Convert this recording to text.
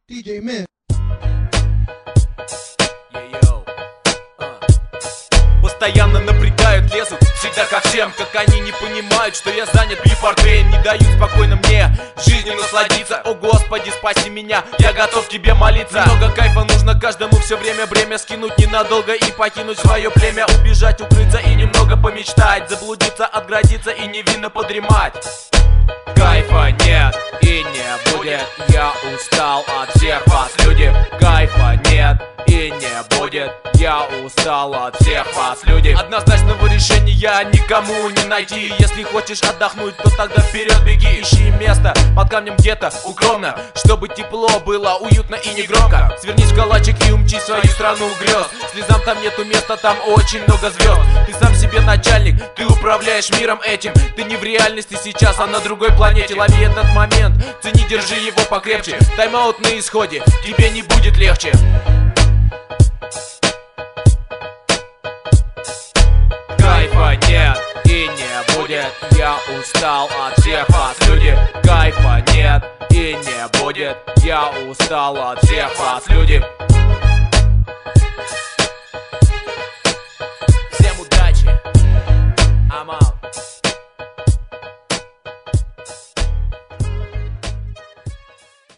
DJ Man. Постоянно напрягают, лезут, всегда ко всем. Как они не понимают, что я занят бифортеем. Не дают спокойно мне жизнью насладиться. О Господи, спаси меня, я готов тебе молиться. Много кайфа нужно каждому, все время бремя скинуть ненадолго и покинуть свое племя. Убежать, укрыться и немного помечтать. Заблудиться, отградиться и невинно подремать. Кайфа нет и не будет, я устал от всех вас, люди. Кайфа нет и не будет, я устал от всех вас, люди. Однозначного решения никому не найти. Если хочешь отдохнуть, то тогда вперед беги. Ищи место под камнем где-то укромно, чтобы тепло было, уютно и не громко. Свернись в калачик и умчи в свою страну грез. Слезам там нету места, там очень много звезд. Ты сам себе начальник, ты управляешь миром этим. Ты не в реальности сейчас, а на другой планете. Лови этот момент, цени, держи его покрепче. Тайм-аут на исходе, тебе не будет легче. Кайфа нет и не будет, я устал от всех вас, люди. Кайфа нет и не будет, я устал от всех вас, люди.